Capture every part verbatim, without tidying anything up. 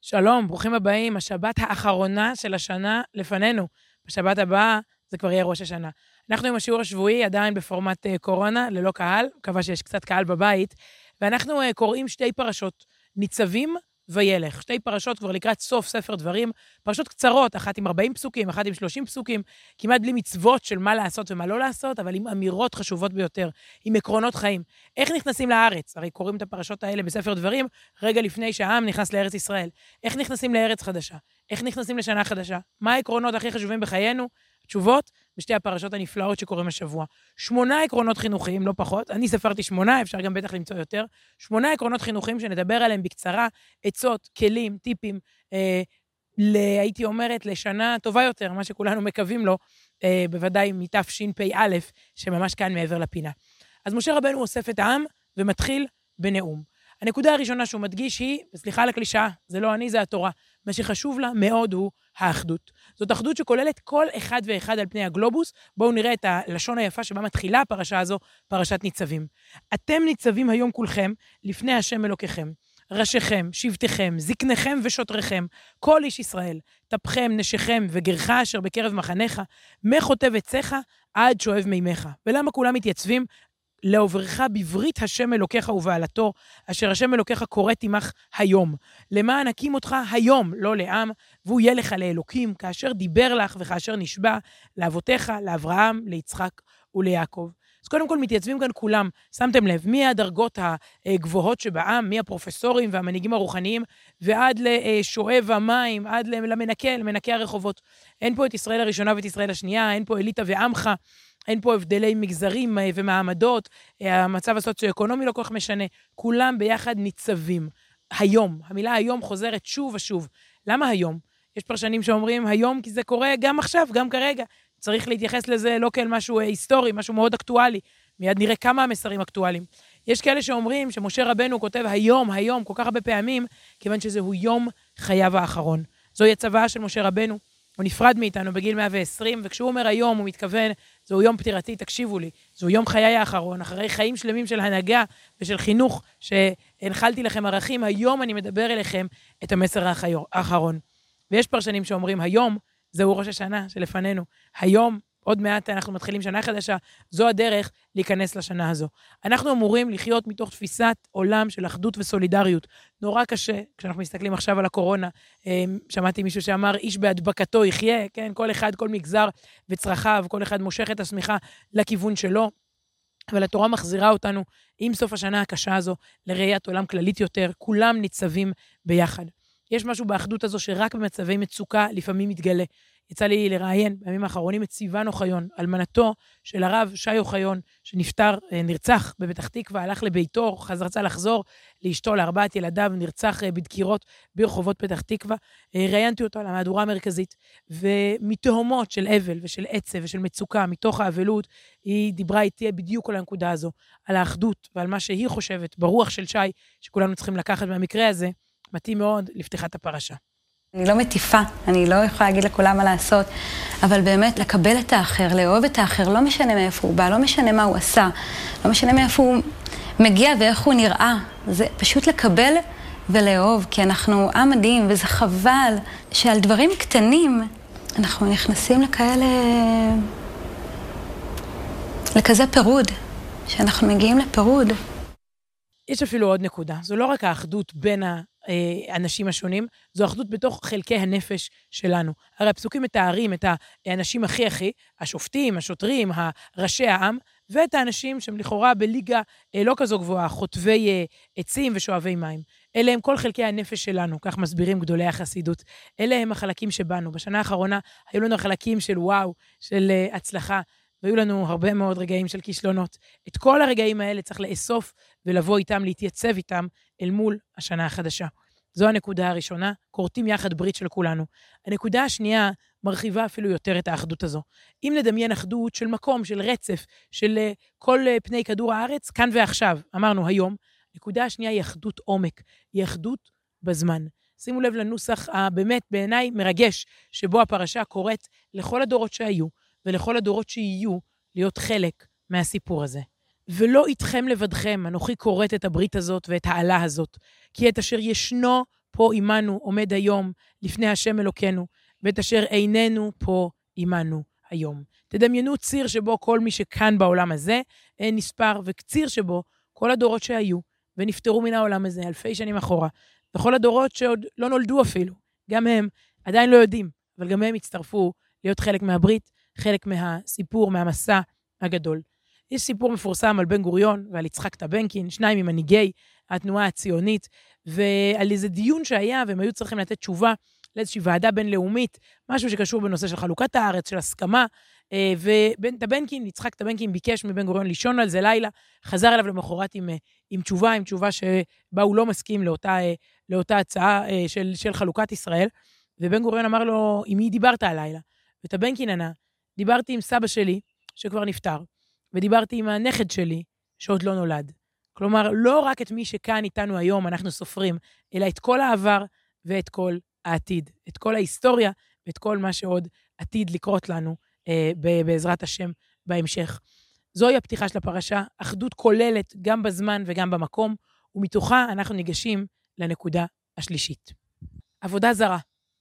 שלום, ברוכים הבאים, השבת האחרונה של השנה לפנינו. בשבת הבאה זה כבר יהיה ראש השנה. אנחנו עם השיעור השבועי עדיין בפורמט uh, קורונה, ללא קהל, מקווה שיש קצת קהל בבית, ואנחנו uh, קוראים שתי פרשות, ניצבים וילך. שתי פרשות כבר לקראת סוף ספר דברים, פרשות קצרות, אחת עם ארבעים פסוקים, אחת עם שלושים פסוקים, כמעט בלי מצוות של מה לעשות ומה לא לעשות, אבל עם אמירות חשובות ביותר, עם עקרונות חיים. איך נכנסים לארץ? הרי קוראים את הפרשות האלה בספר דברים, רגע לפני שהעם נכנס לארץ ישראל. איך נכנסים לארץ חדשה? איך נכנסים לשנה חדשה? מה העקרונות הכי חשובים בחיינו? תשובות בשתי הפרשות הנפלאות שקוראים השבוע. שמונה עקרונות חינוכיים, לא פחות. אני ספרתי שמונה, אפשר גם בטח למצוא יותר. שמונה עקרונות חינוכיים שנדבר עליהם בקצרה, עצות, כלים, טיפים, אה, ל, הייתי אומרת, לשנה טובה יותר, מה שכולנו מקווים לו, אה, בוודאי מתשפ"א, שממש כאן מעבר לפינה. אז משה רבנו אוסף את העם ומתחיל בנאום. הנקודה הראשונה שהוא מדגיש היא, וסליחה על הקלישאה, זה לא אני, זה התורה. מה שחשוב לה מאוד הוא האחדות. זאת אחדות שכוללת כל אחד ואחד על פני הגלובוס. בואו נראה את הלשון היפה שבה מתחילה הפרשה הזו, פרשת ניצבים. אתם ניצבים היום כולכם לפני השם אלוקיכם. ראשיכם, שבטיכם, זקניכם ושוטריכם, כל איש ישראל, טפכם, נשיכם וגרך אשר בקרב מחניך, מחוטב עציך עד שואב מימיך. ולמה כולם מתייצבים? לעוברך בברית השם אלוקיך ובעלתו, אשר השם אלוקיך קוראת עמך היום. למען הקים אותך היום, לא לעם, והוא יהיה לך לאלוקים, כאשר דיבר לך וכאשר נשבע, לאבותיך, לאברהם, ליצחק וליעקב. אז קודם כל מתייצבים כאן כולם, שמתם לב, מי הדרגות הגבוהות שבעם, מי הפרופסורים והמנהיגים הרוחניים, ועד לשואב המים, עד למנקה, למנקה הרחובות. אין פה את ישראל הראשונה ואת ישראל השנייה, אין פה אליטה ועמך, אין פה הבדלי מגזרים ומעמדות, המצב הסוציו-אקונומי לא כל כך משנה, כולם ביחד ניצבים. היום, המילה היום חוזרת שוב ושוב. למה היום? יש פרשנים שאומרים היום כי זה קורה גם עכשיו, גם כרגע. צריך להתייחס לזה לא כאל משהו היסטורי, משהו מאוד אקטואלי. מיד נראה כמה המסרים אקטואליים. יש כאלה שאומרים שמשה רבנו כותב היום, היום, כל כך הרבה פעמים, כיוון שזהו יום חייו האחרון. זוהי הצוואה של משה רבנו. הוא נפרד מאיתנו בגיל מאה ועשרים, וכשהוא אומר היום, הוא מתכוון, זהו יום פטירתי, תקשיבו לי, זהו יום חיי האחרון, אחרי חיים שלמים של הנהגה ושל חינוך, שהנחלתי לכם ערכים, היום אני מדבר אליכם את המסר האחרון. ויש פרשנים שאומרים, היום זהו ראש השנה שלפנינו, היום, עוד מעט אנחנו מתחילים שנה חדשה, זו הדרך להיכנס לשנה הזו. אנחנו אמורים לחיות מתוך תפיסת עולם של אחדות וסולידריות. נורא קשה, כשאנחנו מסתכלים עכשיו על הקורונה, שמעתי מישהו שאמר, איש בהדבקתו יחיה, כן? כל אחד, כל מגזר וצרכיו, כל אחד מושך את השמיכה לכיוון שלו, אבל התורה מחזירה אותנו עם סוף השנה הקשה הזו, לראיית עולם כללית יותר, כולם ניצבים ביחד. יש משהו באחדות הזו שרק במצבי מצוקה לפעמים מתגלה. יצא לי לראיין בימים האחרונים את סיוון אוחיון, אלמנתו של הרב שי אוחיון, שנפטר, נרצח בפתח תקווה, הלך לביתו, חזר רצה לחזור לאשתו, לארבעת ילדיו, נרצח בדקירות ברחובות פתח תקווה. ראיינתי אותו על המהדורה המרכזית, ומתהומות של אבל ושל עצב ושל מצוקה, מתוך האבלות, היא דיברה איתי בדיוק על הנקודה הזו, על האחדות ועל מה שהיא חושבת, ברוח של שי, שכולנו צריכים לקחת מהמקרה הזה, מתאים מאוד לפתיחת הפרשה. אני לא מטיפה, אני לא יכולה להגיד לכולם מה לעשות, אבל באמת לקבל את האחר, לאהוב את האחר, לא משנה מאיפה הוא בא, לא משנה מה הוא עשה, לא משנה מאיפה הוא מגיע ואיך הוא נראה. זה פשוט לקבל ולאהוב, כי אנחנו עם מדהים, וזה חבל שעל דברים קטנים אנחנו נכנסים לכאלה, לכזה פירוד, שאנחנו מגיעים לפירוד. יש אפילו עוד נקודה, זו לא רק האחדות בין האנשים השונים, זו אחדות בתוך חלקי הנפש שלנו. הרי הפסוקים מתארים את האנשים הכי הכי, השופטים, השוטרים, ראשי העם, ואת האנשים שהם לכאורה בליגה לא כזו גבוהה, חוטבי עצים ושואבי מים. אלה הם כל חלקי הנפש שלנו, כך מסבירים גדולי החסידות. אלה הם החלקים שבנו. בשנה האחרונה היו לנו חלקים של וואו, של הצלחה, והיו לנו הרבה מאוד רגעים של כישלונות. את כל הרגעים האלה צריך לאסוף ולבוא איתם, להתייצב איתם אל מול השנה החדשה. זו הנקודה הראשונה, קוראים יחד ברית של כולנו. הנקודה השנייה מרחיבה אפילו יותר את האחדות הזו. אם נדמיין אחדות של מקום, של רצף, של כל פני כדור הארץ, כאן ועכשיו, אמרנו היום, הנקודה השנייה היא אחדות עומק, היא אחדות בזמן. שימו לב לנוסח הבאמת בעיניי מרגש, שבו הפרשה קוראת לכל הדורות שהיו, ולכל הדורות שיהיו להיות חלק מהסיפור הזה. ולא איתכם לבדכם, אנוכי קוראת את הברית הזאת ואת העלה הזאת, כי את אשר ישנו פה עמנו עומד היום לפני השם אלוקינו, ואת אשר איננו פה עמנו היום. תדמיינו ציר שבו כל מי שכאן בעולם הזה נספר, וקציר שבו כל הדורות שהיו ונפטרו מן העולם הזה אלפי שנים אחורה, וכל הדורות שעוד לא נולדו אפילו, גם הם עדיין לא יודעים, אבל גם הם הצטרפו להיות חלק מהברית, חלק מהסיפור, מהמסע הגדול. יש סיפור מפורסם על בן גוריון ועל יצחק טבנקין, שניים ממנהיגי התנועה הציונית, ועל איזה דיון שהיה, והם היו צריכים לתת תשובה לאיזושהי ועדה בינלאומית, משהו שקשור בנושא של חלוקת הארץ, של הסכמה, ובן טבנקין, יצחק טבנקין ביקש מבן גוריון לישון על זה לילה, חזר אליו למחרת עם, עם תשובה, עם תשובה שבה הוא לא מסכים לאותה, לאותה הצעה של, של חלוקת ישראל, ובן גוריון אמר לו, עם מי דיברת הלילה? וטבנקין ענה, דיברתי עם סבא שלי, שכבר נפטר, ודיברתי עם הנכד שלי, שעוד לא נולד. כלומר, לא רק את מי שכאן איתנו היום אנחנו סופרים, אלא את כל העבר ואת כל העתיד, את כל ההיסטוריה ואת כל מה שעוד עתיד לקרות לנו אה, בעזרת השם בהמשך. זוהי הפתיחה של הפרשה, אחדות כוללת גם בזמן וגם במקום, ומתוכה אנחנו ניגשים לנקודה השלישית. עבודה זרה.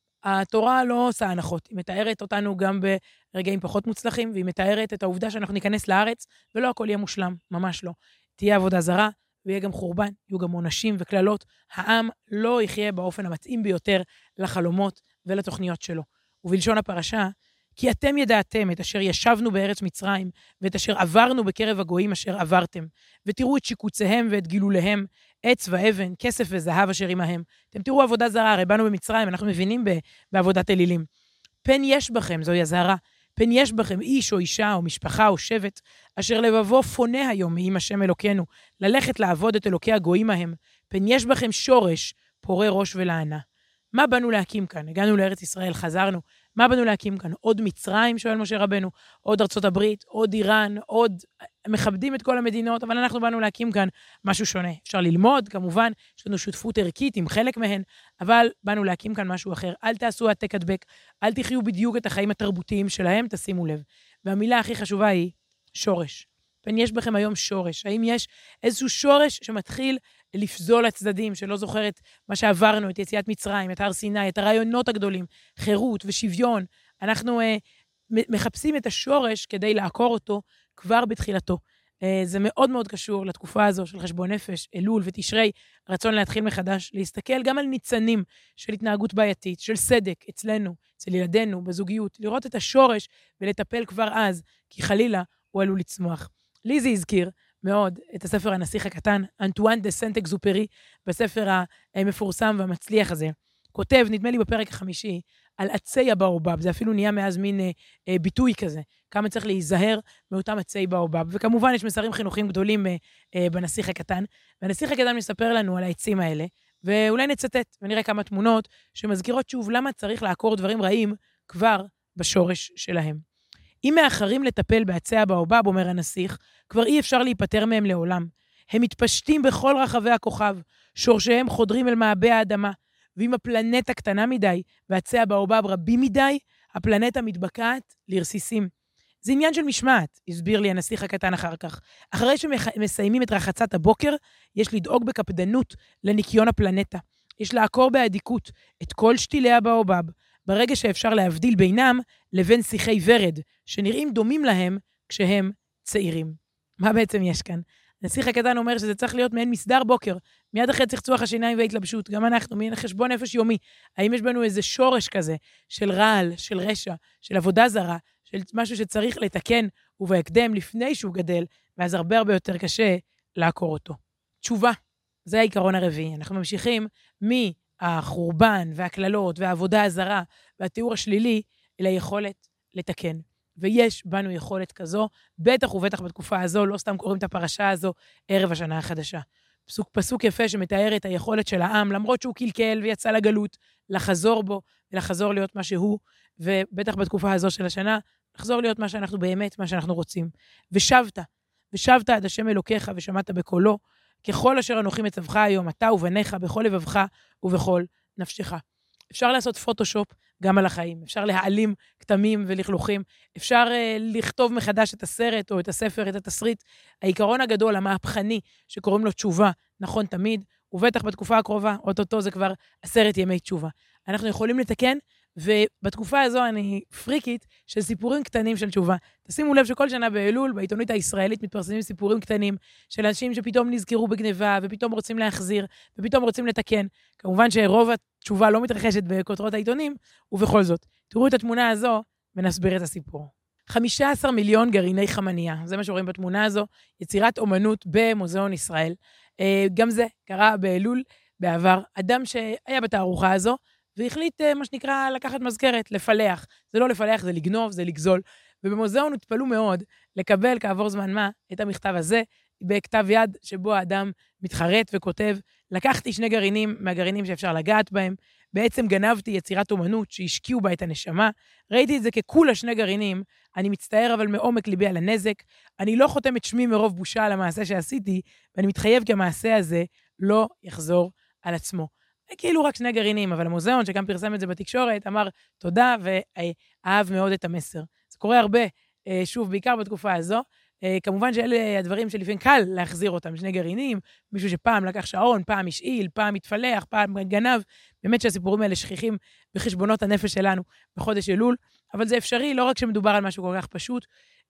התורה לא עושה הנחות, היא מתארת אותנו גם ברגעים פחות מוצלחים, והיא מתארת את העובדה שאנחנו ניכנס לארץ, ולא הכל יהיה מושלם, ממש לא. תהיה עבודה זרה, ויהיה גם חורבן, יהיו גם עונשים וכללות. העם לא יחיה באופן המתאים ביותר לחלומות ולתוכניות שלו. ובלשון הפרשה, כי אתם ידעתם את אשר ישבנו בארץ מצרים, ואת אשר עברנו בקרב הגויים אשר עברתם, ותראו את שיקוציהם ואת גילוליהם, עץ ואבן, כסף וזהב אשר עמהם. אתם תראו עבודה זרה, הרי באנו במצרים, אנחנו מבינים בעבודת אלילים. פן יש בכם, זוהי הזהרה, פן יש בכם איש או אישה או משפחה או שבט, אשר לבבו פונה היום מעם השם אלוקינו, ללכת לעבוד את אלוקי הגויים ההם, פן יש בכם שורש, פורה ראש ולענה. מה באנו להקים כאן? הגענו לארץ ישראל, חזרנו. מה באנו להקים כאן? עוד מצרים, שואל משה רבנו, עוד ארצות הברית, עוד איראן, עוד מכבדים את כל המדינות, אבל אנחנו באנו להקים כאן משהו שונה. אפשר ללמוד, כמובן, יש לנו שותפות ערכית עם חלק מהן, אבל באנו להקים כאן משהו אחר. אל תעשו העתק הדבק, אל תחיו בדיוק את החיים התרבותיים שלהם, תשימו לב. והמילה הכי חשובה היא שורש. פן יש בכם היום שורש. האם יש איזשהו שורש שמתחיל לפזול הצדדים, שלא זוכר את מה שעברנו, את יציאת מצרים, את הר סיני, את הרעיונות הגדולים, חירות ושוויון. אנחנו אה, מחפשים את השורש כדי לעקור אותו כבר בתחילתו. אה, זה מאוד מאוד קשור לתקופה הזו של חשבון נפש, אלול ותשרי, רצון להתחיל מחדש, להסתכל גם על ניצנים של התנהגות בעייתית, של סדק אצלנו, אצל ילדינו, בזוגיות, לראות את השורש ולטפל כבר אז, כי חלילה הוא עלול לצמוח. לי זה הזכיר מאוד את הספר הנסיך הקטן, אנטואן דה סנט-אקזופרי, בספר המפורסם והמצליח הזה. כותב, נדמה לי בפרק החמישי, על עצי הבאובב, זה אפילו נהיה מאז מין אה, אה, ביטוי כזה, כמה צריך להיזהר מאותם עצי באובב, וכמובן יש מסרים חינוכיים גדולים אה, אה, בנסיך הקטן, והנסיך הקטן מספר לנו על העצים האלה, ואולי נצטט ונראה כמה תמונות שמזכירות שוב למה צריך לעקור דברים רעים כבר בשורש שלהם. אם מאחרים לטפל בעצי הבאובב, אומר הנסיך, כבר אי אפשר להיפטר מהם לעולם. הם מתפשטים בכל רחבי הכוכב, שורשיהם חודרים אל מעבה האדמה, ואם הפלנטה קטנה מדי ועצי הבאובב רבים מדי, הפלנטה מתבקעת לרסיסים. זה עניין של משמעת, הסביר לי הנסיך הקטן אחר כך. אחרי שמסיימים את רחצת הבוקר, יש לדאוג בקפדנות לניקיון הפלנטה. יש לעקור באדיקות את כל שתילי הבאובב, ברגע שאפשר להבדיל בינם לבין שיחי ורד, שנראים דומים להם כשהם צעירים. מה בעצם יש כאן? הנסיך הקטן אומר שזה צריך להיות מעין מסדר בוקר, מיד אחרי צחצוח השיניים וההתלבשות, גם אנחנו, מעין חשבון נפש יומי. האם יש בנו איזה שורש כזה של רעל, של רשע, של עבודה זרה, של משהו שצריך לתקן ובהקדם לפני שהוא גדל, ואז הרבה הרבה יותר קשה לעקור אותו. תשובה, זה העיקרון הרביעי. אנחנו ממשיכים מהחורבן והכללות והעבודה הזרה והתיאור השלילי אל היכולת לתקן. ויש בנו יכולת כזו, בטח ובטח בתקופה הזו, לא סתם קוראים את הפרשה הזו, ערב השנה החדשה. פסוק, פסוק יפה שמתאר את היכולת של העם, למרות שהוא קלקל ויצא לגלות, לחזור בו ולחזור להיות מה שהוא, ובטח בתקופה הזו של השנה, לחזור להיות מה שאנחנו באמת, מה שאנחנו רוצים. ושבת, ושבת עד השם אלוקיך ושמעת בקולו, ככל אשר אנוכי מצווך היום, אתה ובניך, בכל לבבך ובכל נפשך. אפשר לעשות פוטושופ גם על החיים, אפשר להעלים כתמים ולכלוכים, אפשר uh, לכתוב מחדש את הסרט או את הספר, את התסריט. העיקרון הגדול, המהפכני, שקוראים לו תשובה, נכון תמיד, ובטח בתקופה הקרובה, אוטוטו זה כבר עשרת ימי תשובה. אנחנו יכולים לתקן, ובתקופה הזו אני פריקית של סיפורים קטנים של תשובה. תשימו לב שכל שנה באלול, בעיתונות הישראלית מתפרסמים סיפורים קטנים של אנשים שפתאום נזכרו בגניבה, ופתאום רוצים להחזיר, ופתאום רוצים לתקן. כמובן שרוב התשובה לא מתרחשת בכותרות העיתונים, ובכל זאת, תראו את התמונה הזו ונסביר את הסיפור. חמישה עשר מיליון גרעיני חמניה, זה מה שרואים בתמונה הזו, יצירת אומנות במוזיאון ישראל. גם זה קרה באלול בעבר, אדם שהיה בתערוכה הזו, והחליט מה שנקרא לקחת מזכרת, לפלח. זה לא לפלח, זה לגנוב, זה לגזול. ובמוזיאון התפלו מאוד לקבל כעבור זמן מה את המכתב הזה, בכתב יד שבו האדם מתחרט וכותב, לקחתי שני גרעינים מהגרעינים שאפשר לגעת בהם, בעצם גנבתי יצירת אומנות שהשקיעו בה את הנשמה, ראיתי את זה ככולה שני גרעינים, אני מצטער אבל מעומק ליבי על הנזק, אני לא חותם את שמי מרוב בושה על המעשה שעשיתי, ואני מתחייב כי המעשה הזה לא יחזור על עצמו. כאילו רק שני גרעינים, אבל המוזיאון שגם פרסם את זה בתקשורת, אמר תודה ואהב מאוד את המסר. זה קורה הרבה, שוב, בעיקר בתקופה הזו, כמובן שאלה הדברים שלפעמים קל להחזיר אותם, שני גרעינים, מישהו שפעם לקח שעון, פעם השאיל, פעם התפלח, פעם גנב, באמת שהסיפורים האלה שכיחים בחשבונות הנפש שלנו בחודש אלול, אבל זה אפשרי, לא רק שמדובר על משהו כל כך פשוט,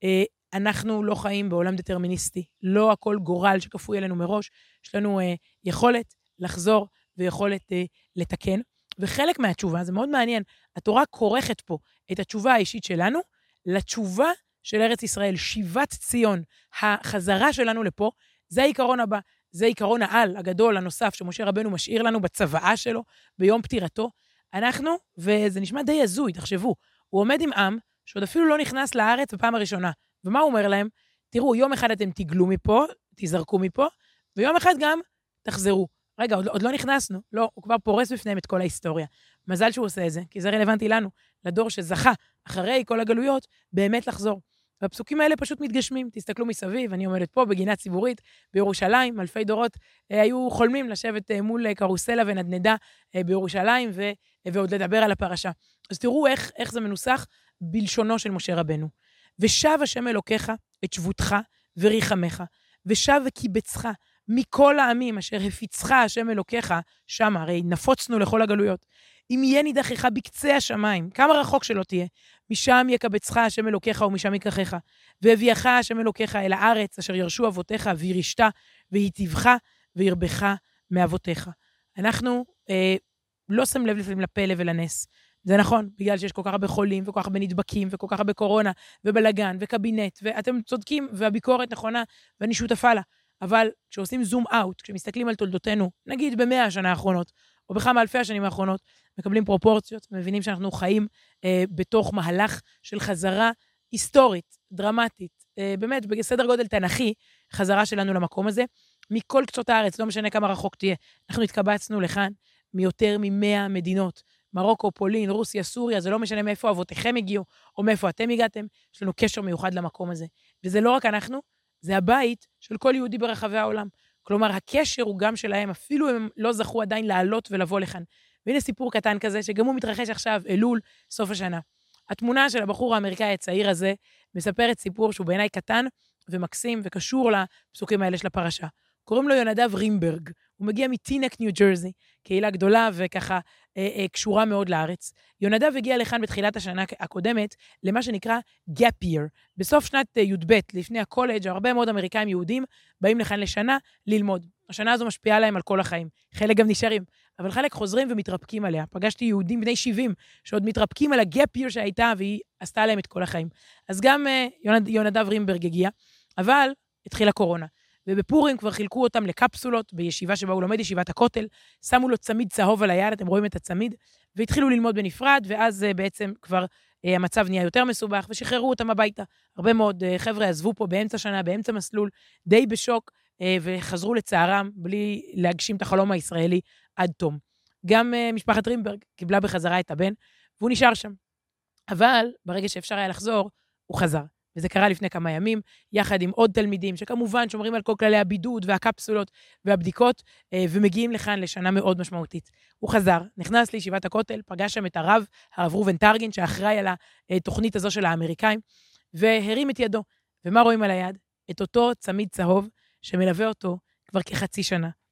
אנחנו לא חיים בעולם דטרמיניסטי, לא הכל גורל שכפוי אלינו מראש, יש לנו יכולת לחזור ויכולת לתקן, וחלק מהתשובה, זה מאוד מעניין, התורה כורכת פה את התשובה האישית שלנו, לתשובה של ארץ ישראל, שיבת ציון, החזרה שלנו לפה, זה העיקרון הבא, זה עיקרון העל הגדול, הנוסף, שמשה רבנו משאיר לנו בצוואה שלו, ביום פטירתו. אנחנו, וזה נשמע די הזוי, תחשבו, הוא עומד עם עם, שעוד אפילו לא נכנס לארץ בפעם הראשונה. ומה הוא אומר להם? תראו, יום אחד אתם תגלו מפה, תזרקו מפה, ויום אחד גם תחזרו. רגע, עוד, עוד לא נכנסנו, לא, הוא כבר פורס בפניהם את כל ההיסטוריה. מזל שהוא עושה את זה, כי זה רלוונטי לנו, לדור שזכה, אחרי כל הגלויות, באמת לחזור. והפסוקים האלה פשוט מתגשמים, תסתכלו מסביב, אני עומדת פה בגינה ציבורית בירושלים, אלפי דורות אה, היו חולמים לשבת אה, מול קרוסלה ונדנדה אה, בירושלים, ו, אה, ועוד לדבר על הפרשה. אז תראו איך, איך זה מנוסח בלשונו של משה רבנו. ושב השם אלוקיך את שבותך וריחמך, ושב וקיבצך מכל העמים אשר הפיצך השם אלוקיך, שם הרי נפוצנו לכל הגלויות. אם יהיה נידחך בקצה השמיים, כמה רחוק שלא תהיה, משם יקבצך השם אלוקיך ומשם יקחך, והביאך השם אלוקיך אל הארץ אשר ירשו אבותיך וירשת, והיטיבך וירבך מאבותיך. אנחנו אה, לא שם לב לפעמים לפלא ולנס. זה נכון, בגלל שיש כל כך הרבה חולים וכל כך הרבה נדבקים וכל כך הרבה קורונה ובלגן וקבינט, ואתם צודקים והביקורת נכונה ואני שותפה לה. אבל כשעושים זום אאוט, כשמסתכלים על תולדותינו, נגיד במאה השנה האחרונות, או בכמה אלפי השנים האחרונות, מקבלים פרופורציות, מבינים שאנחנו חיים אה, בתוך מהלך של חזרה היסטורית, דרמטית, אה, באמת בסדר גודל תנכי, חזרה שלנו למקום הזה, מכל קצות הארץ, לא משנה כמה רחוק תהיה, אנחנו התקבצנו לכאן מיותר ממאה מדינות, מרוקו, פולין, רוסיה, סוריה, זה לא משנה מאיפה אבותיכם הגיעו, או מאיפה אתם הגעתם, יש לנו קשר מיוחד למקום הזה. וזה לא רק אנחנו, זה הבית של כל יהודי ברחבי העולם. כלומר, הקשר הוא גם שלהם, אפילו הם לא זכו עדיין לעלות ולבוא לכאן. והנה סיפור קטן כזה, שגם הוא מתרחש עכשיו, אלול, סוף השנה. התמונה של הבחור האמריקאי הצעיר הזה, מספרת סיפור שהוא בעיניי קטן ומקסים, וקשור לפסוקים האלה של הפרשה. קוראים לו יונדב רימברג, הוא מגיע מטינק, ניו ג'רזי, קהילה גדולה וככה אה, אה, קשורה מאוד לארץ. יונדב הגיע לכאן בתחילת השנה הקודמת, למה שנקרא gap year. בסוף שנת אה, י"ב, לפני הקולג', הרבה מאוד אמריקאים יהודים באים לכאן לשנה ללמוד. השנה הזו משפיעה להם על כל החיים. חלק גם נשארים, אבל חלק חוזרים ומתרפקים עליה. פגשתי יהודים בני שבעים, שעוד מתרפקים על הגאפ ייר שהייתה, והיא עשתה להם את כל החיים. אז גם אה, יונד, יונדב רימברג הגיע, אבל התחילה קורונה. ובפורים כבר חילקו אותם לקפסולות, בישיבה שבה הוא לומד, ישיבת הכותל, שמו לו צמיד צהוב על היד, אתם רואים את הצמיד, והתחילו ללמוד בנפרד, ואז בעצם כבר המצב נהיה יותר מסובך, ושחררו אותם הביתה. הרבה מאוד חבר'ה עזבו פה באמצע שנה, באמצע מסלול, די בשוק, וחזרו לצערם, בלי להגשים את החלום הישראלי עד תום. גם משפחת רימברג קיבלה בחזרה את הבן, והוא נשאר שם. אבל ברגע שאפשר היה לחזור, הוא חזר. וזה קרה לפני כמה ימים, יחד עם עוד תלמידים, שכמובן שומרים על כל כללי הבידוד והקפסולות והבדיקות, ומגיעים לכאן לשנה מאוד משמעותית. הוא חזר, נכנס לישיבת הכותל, פגש שם את הרב, הרב ראובן טרגין, שאחראי על התוכנית הזו של האמריקאים, והרים את ידו. ומה רואים על היד? את אותו צמיד צהוב, שמלווה אותו כבר כחצי שנה.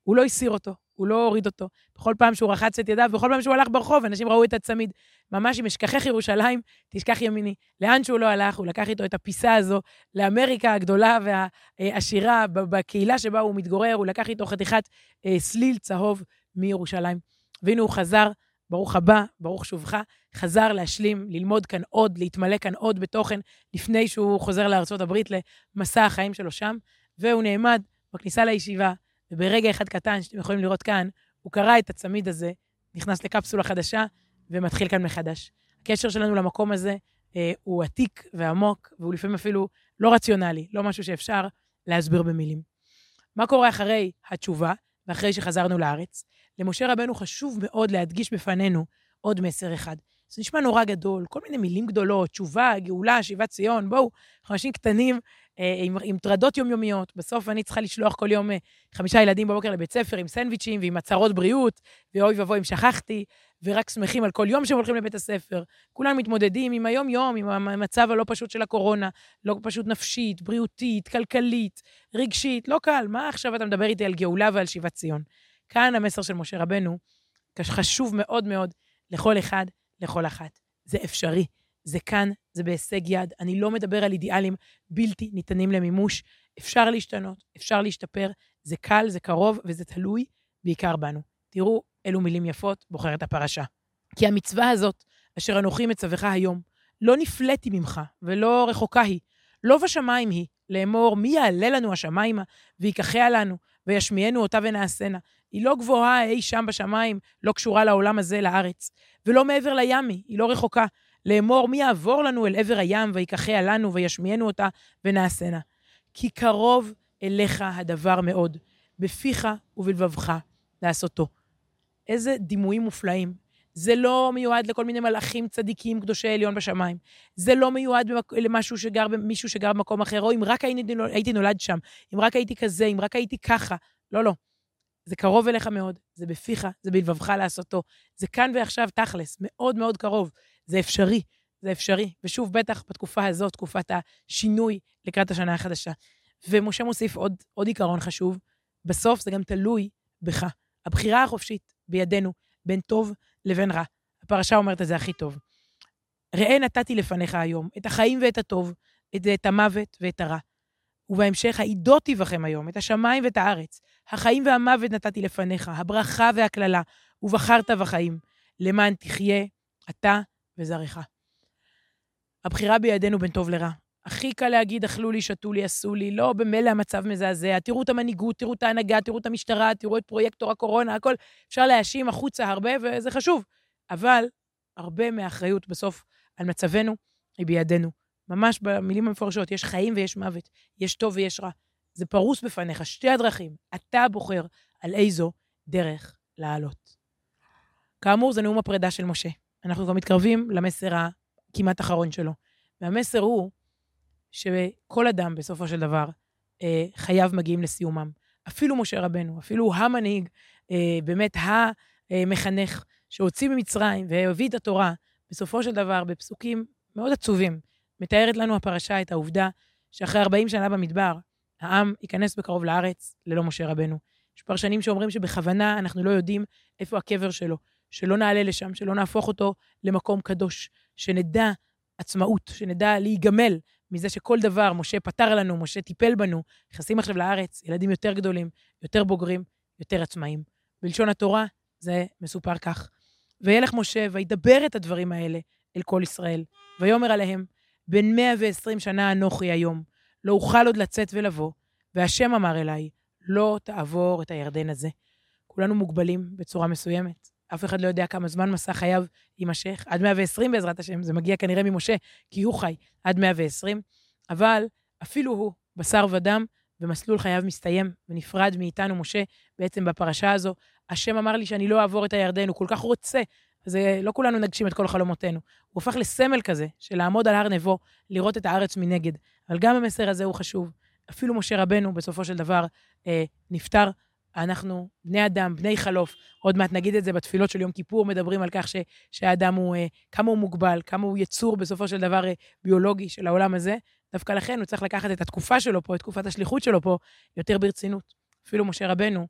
הוא לא הסיר אותו, הוא לא הוריד אותו. בכל פעם שהוא רחץ את ידיו, בכל פעם שהוא הלך ברחוב, אנשים ראו את הצמיד. ממש אם אשכחך ירושלים, תשכח ימיני. לאן שהוא לא הלך, הוא לקח איתו את הפיסה הזו, לאמריקה הגדולה והעשירה, בקהילה שבה הוא מתגורר, הוא לקח איתו חתיכת סליל צהוב מירושלים. והנה הוא חזר, ברוך הבא, ברוך שובך, חזר להשלים, ללמוד כאן עוד, להתמלא כאן עוד בתוכן, לפני שהוא חוזר לארצות הברית למסע החיים שלו שם, והוא נעמד בכניסה לישיבה, וברגע אחד קטן, שאתם יכולים לראות כאן, הוא קרא את הצמיד הזה, נכנס לקפסולה חדשה, ומתחיל כאן מחדש. הקשר שלנו למקום הזה אה, הוא עתיק ועמוק, והוא לפעמים אפילו לא רציונלי, לא משהו שאפשר להסביר במילים. מה קורה אחרי התשובה, ואחרי שחזרנו לארץ? למשה רבנו חשוב מאוד להדגיש בפנינו עוד מסר אחד. זה נשמע נורא גדול, כל מיני מילים גדולות, תשובה, גאולה, שיבת ציון, בואו, אנשים קטנים, אה, עם, עם טרדות יומיומיות. בסוף אני צריכה לשלוח כל יום אה, חמישה ילדים בבוקר לבית ספר עם סנדוויצ'ים ועם הצהרות בריאות, ואוי ובואי אם שכחתי, ורק שמחים על כל יום שהם הולכים לבית הספר. כולם מתמודדים עם היום-יום, עם המצב הלא פשוט של הקורונה, לא פשוט נפשית, בריאותית, כלכלית, רגשית, לא קל. מה עכשיו אתה מדבר איתי על גאולה ועל שיבת ציון? כאן המסר של משה רבנו, חשוב מאוד מאוד לכל אחד, לכל אחת. זה אפשרי, זה כאן, זה בהישג יד. אני לא מדבר על אידיאלים בלתי ניתנים למימוש. אפשר להשתנות, אפשר להשתפר, זה קל, זה קרוב וזה תלוי בעיקר בנו. תראו אילו מילים יפות בוחרת הפרשה. כי המצווה הזאת, אשר אנוכי מצווך היום, לא נפלאתי ממך ולא רחוקה היא, לא בשמיים היא, לאמור מי יעלה לנו השמיימה ויקחיה לנו וישמיענו אותה ונעשנה. היא לא גבוהה אי שם בשמיים, לא קשורה לעולם הזה, לארץ, ולא מעבר לימי, היא לא רחוקה. לאמור מי יעבור לנו אל עבר הים ויקחיה לנו וישמיענו אותה ונעשנה. כי קרוב אליך הדבר מאוד, בפיך ובלבבך לעשותו. איזה דימויים מופלאים. זה לא מיועד לכל מיני מלאכים צדיקים קדושי עליון בשמיים. זה לא מיועד למשהו שגר, מישהו שגר במקום אחר, או אם רק הייתי, הייתי נולד שם, אם רק הייתי כזה, אם רק הייתי ככה. לא, לא. זה קרוב אליך מאוד, זה בפיך, זה בלבבך לעשותו. זה כאן ועכשיו תכלס, מאוד מאוד קרוב. זה אפשרי, זה אפשרי. ושוב, בטח בתקופה הזאת, תקופת השינוי לקראת השנה החדשה. ומשה מוסיף עוד, עוד עיקרון חשוב. בסוף זה גם תלוי בך. הבחירה החופשית בידינו, בין טוב לבין רע. הפרשה אומרת את זה הכי טוב. ראה נתתי לפניך היום, את החיים ואת הטוב, את, את המוות ואת הרע. ובהמשך, העידותי בכם היום, את השמיים ואת הארץ. החיים והמוות נתתי לפניך, הברכה והכללה, ובחרת בחיים, למען תחיה, אתה וזרעך. הבחירה בידינו בין טוב לרע. הכי קל להגיד, אכלו לי, שתו לי, עשו לי, לא במילא המצב מזעזע, תראו את המנהיגות, תראו את ההנהגה, תראו את המשטרה, תראו את פרויקטור הקורונה, הכל אפשר להאשים החוצה הרבה, וזה חשוב. אבל הרבה מהאחריות בסוף על מצבנו היא בידינו. ממש במילים המפורשות, יש חיים ויש מוות, יש טוב ויש רע. זה פרוס בפניך, שתי הדרכים. אתה בוחר על איזו דרך לעלות. כאמור, זה נאום הפרידה של משה. אנחנו כבר מתקרבים למסר הכמעט אחרון שלו. והמסר הוא שכל אדם בסופו של דבר אה, חייו מגיעים לסיומם. אפילו משה רבנו, אפילו המנהיג, אה, באמת המחנך שהוציא ממצרים והביא את התורה, בסופו של דבר בפסוקים מאוד עצובים, מתארת לנו הפרשה את העובדה שאחרי ארבעים שנה במדבר, העם ייכנס בקרוב לארץ ללא משה רבנו. יש פרשנים שאומרים שבכוונה אנחנו לא יודעים איפה הקבר שלו, שלא נעלה לשם, שלא נהפוך אותו למקום קדוש, שנדע עצמאות, שנדע להיגמל מזה שכל דבר משה פתר לנו, משה טיפל בנו, נכנסים עכשיו לארץ, ילדים יותר גדולים, יותר בוגרים, יותר עצמאים. בלשון התורה זה מסופר כך. וילך משה וידבר את הדברים האלה אל כל ישראל, ויאמר עליהם, בין מאה ועשרים שנה אנוכי היום, לא אוכל עוד לצאת ולבוא, והשם אמר אליי, לא תעבור את הירדן הזה. כולנו מוגבלים בצורה מסוימת. אף אחד לא יודע כמה זמן מסע חייו יימשך, עד מאה ועשרים בעזרת השם, זה מגיע כנראה ממשה, כי הוא חי עד מאה ועשרים, אבל אפילו הוא, בשר ודם, במסלול חייו מסתיים, ונפרד מאיתנו משה, בעצם בפרשה הזו, השם אמר לי שאני לא אעבור את הירדן, הוא כל כך רוצה, זה לא כולנו נגשים את כל חלומותינו, הוא הופך לסמל כזה, של לעמוד על הר נבו, לראות את הארץ מנגד, אבל גם המסר הזה הוא חשוב, אפילו משה רבנו בסופו של דבר אה, נפטר, אנחנו בני אדם, בני חלוף, עוד מעט נגיד את זה בתפילות של יום כיפור, מדברים על כך ש, שהאדם הוא, אה, כמה הוא מוגבל, כמה הוא יצור בסופו של דבר אה, ביולוגי של העולם הזה, דווקא לכן הוא צריך לקחת את התקופה שלו פה, את תקופת השליחות שלו פה, יותר ברצינות. אפילו משה רבנו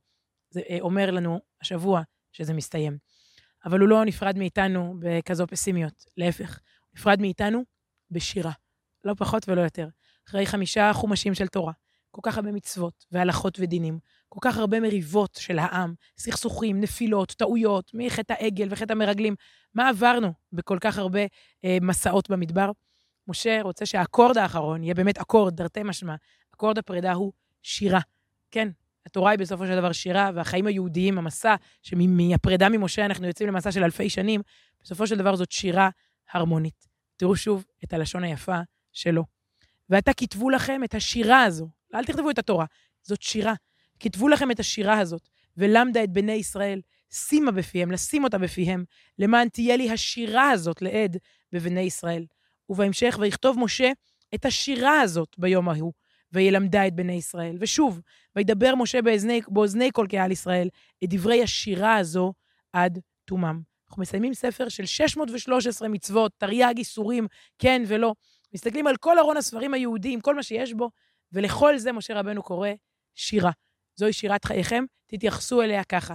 זה אומר לנו השבוע שזה מסתיים. אבל הוא לא נפרד מאיתנו בכזו פסימיות, להפך, הוא נפרד מאיתנו בשירה, לא פחות ולא יותר. אחרי חמישה חומשים של תורה, כל כך הרבה מצוות והלכות ודינים, כל כך הרבה מריבות של העם, סכסוכים, נפילות, טעויות, מחטא העגל וחטא המרגלים, מה עברנו בכל כך הרבה אה, מסעות במדבר? משה רוצה שהאקורד האחרון יהיה באמת אקורד, דרתי משמע, אקורד הפרידה הוא שירה. כן, התורה היא בסופו של דבר שירה, והחיים היהודיים, המסע, שמהפרידה ממשה אנחנו יוצאים למסע של אלפי שנים, בסופו של דבר זאת שירה הרמונית. תראו שוב את הלשון היפה שלו. ואתה כתבו לכם את השירה הזו, אל תכתבו את התורה, זאת שירה. כתבו לכם את השירה הזאת, ולמדה את בני ישראל, שימה בפיהם, לשים אותה בפיהם, למען תהיה לי השירה הזאת לעד בבני ישראל. ובהמשך, ויכתוב משה את השירה הזאת ביום ההוא, וילמדה את בני ישראל. ושוב, וידבר משה באזני, באוזני כל קהל ישראל, את דברי השירה הזו עד תומם. אנחנו מסיימים ספר של שש מאות ושלוש עשרה מצוות, תרי"ג איסורים, כן ולא. מסתכלים על כל ארון הספרים היהודיים, כל מה שיש בו, ולכל זה משה רבנו קורא שירה. זוהי שירת חייכם, תתייחסו אליה ככה.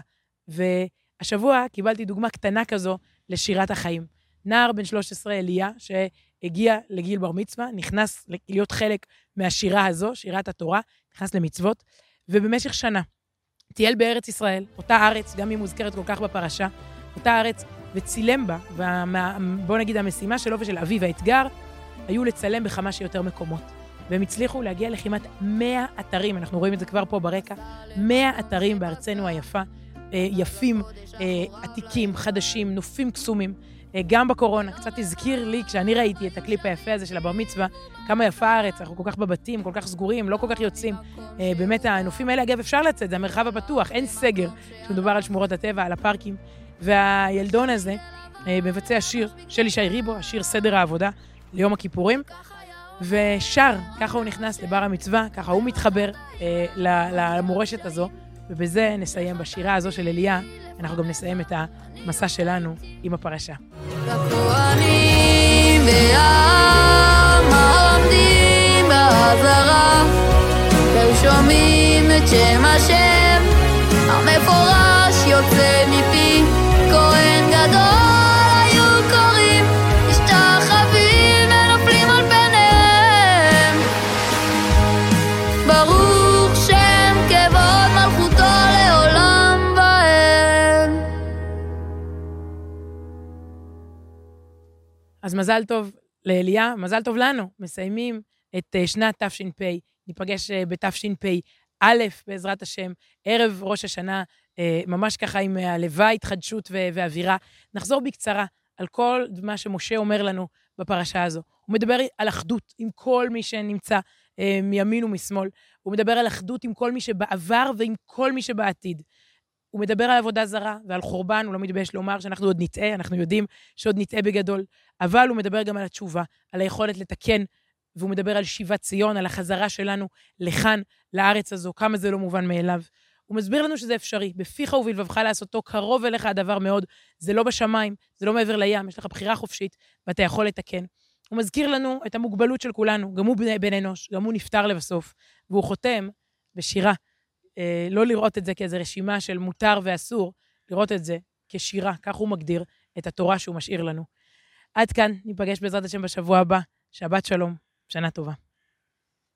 והשבוע קיבלתי דוגמה קטנה כזו לשירת החיים. נער בן שלוש עשרה אליה, שהגיע לגיל בר מצווה, נכנס להיות חלק מהשירה הזו, שירת התורה, נכנס למצוות, ובמשך שנה טייל בארץ ישראל, אותה ארץ, גם היא מוזכרת כל כך בפרשה, אותה ארץ, וצילם בה, ובוא נגיד המשימה שלו ושל אביו והאתגר, היו לצלם בכמה שיותר מקומות. והם הצליחו להגיע לכמעט מאה אתרים, אנחנו רואים את זה כבר פה ברקע, מאה אתרים בארצנו היפה, יפים, עתיקים, חדשים, נופים קסומים, גם בקורונה, קצת הזכיר לי, כשאני ראיתי את הקליפ היפה הזה של הבר מצווה, כמה יפה הארץ, אנחנו כל כך בבתים, כל כך סגורים, לא כל כך יוצאים. באמת, הנופים האלה, אגב, אפשר לצאת, זה המרחב הפתוח, אין סגר, כשמדובר על שמורות הטבע, על הפארקים. והילדון הזה מבצע שיר של ישי ריבו, השיר סדר העבודה, ליום הכיפורים, ושר, ככה הוא נכנס לבר המצווה, ככה הוא מתחבר למורשת הזו, ובזה נסיים בשירה הזו של אליה, אנחנו גם נסיים את המסע שלנו עם הפרשה. הכהנים והעם העומדים בעזרה, ושומעים את שם השם, המפורש יוצא מפי, כהן גדול היו קוראים, משתחווים ונופלים על פניהם. ברוך שם כבוד מלכותו לעולם ועד. אז מזל טוב לאליה, מזל טוב לנו, מסיימים את שנת תש"פ, ניפגש בתש"פ א', בעזרת השם, ערב ראש השנה, ממש ככה עם הלוואי, התחדשות ואווירה. נחזור בקצרה על כל מה שמשה אומר לנו בפרשה הזו. הוא מדבר על אחדות עם כל מי שנמצא מימין ומשמאל. הוא מדבר על אחדות עם כל מי שבעבר ועם כל מי שבעתיד. הוא מדבר על עבודה זרה ועל חורבן, הוא לא מתבייש לומר שאנחנו עוד נטעה, אנחנו יודעים שעוד נטעה בגדול, אבל הוא מדבר גם על התשובה, על היכולת לתקן, והוא מדבר על שיבת ציון, על החזרה שלנו לכאן, לארץ הזו, כמה זה לא מובן מאליו. הוא מסביר לנו שזה אפשרי, בפיך ובלבבך לעשותו, קרוב אליך הדבר מאוד, זה לא בשמיים, זה לא מעבר לים, יש לך בחירה חופשית, ואתה יכול לתקן. הוא מזכיר לנו את המוגבלות של כולנו, גם הוא בן אנוש, גם הוא נפטר לבסוף, והוא חותם בשירה, אה, לא לראות את זה כאיזו רשימה של מותר ואסור, לראות את זה כשירה, כך הוא מגדיר את התורה שהוא משאיר לנו. עד כאן, ניפגש בעזרת השם בשבוע הבא, שבת שלום, שנה טובה.